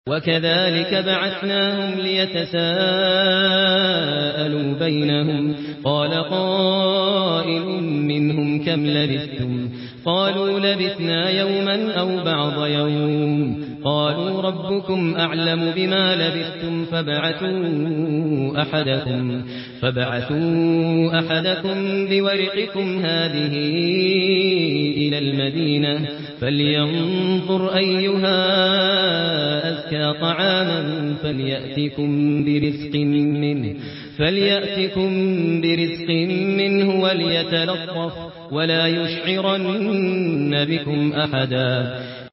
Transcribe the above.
وكذلك بعثناهم ليتساءلوا بينهم قال قائل منهم كم لبثتم قالوا لبثنا يوما أو بعض يوم قالوا ربكم أعلم بما لبثتم فابعثوا أحدكم بورقكم هذه إلى المدينة فلينظر أيها أزكى طعاما فليأتكم برزق منه وليتلطف ولا يشعرن بكم أحدا